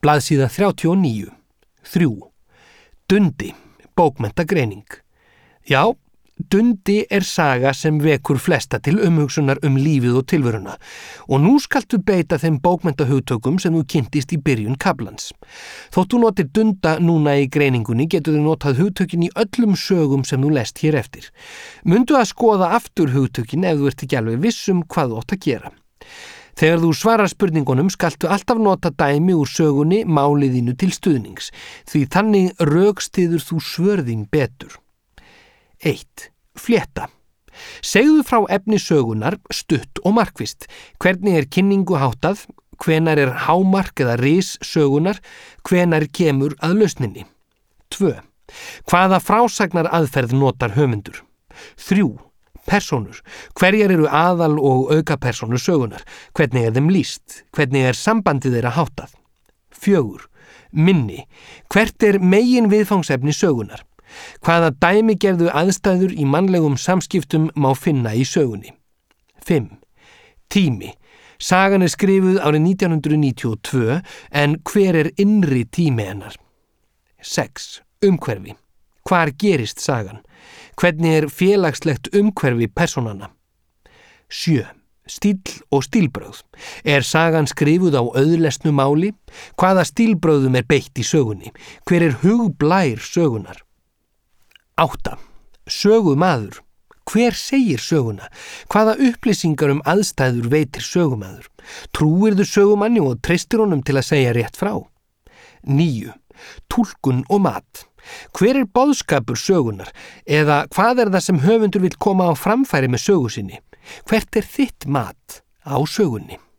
Blaðsíða 39. 3. Dundi, bókmenntagreining. Já, Dundi saga sem vekur flesta til umhugsunar lífið og tilveruna og nú skaltu beita þeim bókmenntahugtökum sem þú kynntist í byrjun kaflans. Þótt þú notir Dunda núna í greiningunni getur þú notað hugtökin í öllum sögum sem þú lest hér eftir. Mundu að skoða aftur hugtökin ef þú ert ekki alveg viss hvað þú átt að gera. Þegar þú svarar spurningunum skaltu alltaf nota dæmi úr sögunni máliðinu til stuðnings, því þannig rökstyður þú svör þín betur. 1. Flétta. Segðu frá efni sögunar stutt og markvisst. Hvernig kynningu háttað? Hvenær hámark eða ris sögunar? Hvenær kemur að lausninni? 2. Hvaða frásagnar aðferð notar höfundur? 3. Persónur. Hverjar aðal- og aukapersónur sögunar? Hvernig þeim lýst? Hvernig sambandið þeirra háttað? 4. Minni. Hvert megin viðfangsefni sögunar? Hvaða dæmigerðu aðstæður í mannlegum samskiptum má finna í sögunni? 5. Tími. Sagan skrifuð árið 1992 en hver innri tími hennar? 6. Umhverfi. Hvar gerist sagan? Hvernig félagslegt umhverfi persónanna? 7. Stíll og stílbrögð. Sagan skrifuð á auðlesnu máli? Hvaða stílbrögðum beitt í sögunni? Hver hugblær sögunar? 8. Sögumaður. Hver segir söguna? Hvaða upplýsingar aðstæður veitir sögumaður? Trúirðu sögumanni og treystir honum til að segja rétt frá? 9. Túlkun og mat. Hver boðskapur sögunar? Eða hvað það sem höfundur vill koma á framfæri með sögu sinni? Hvert þitt mat á sögunni?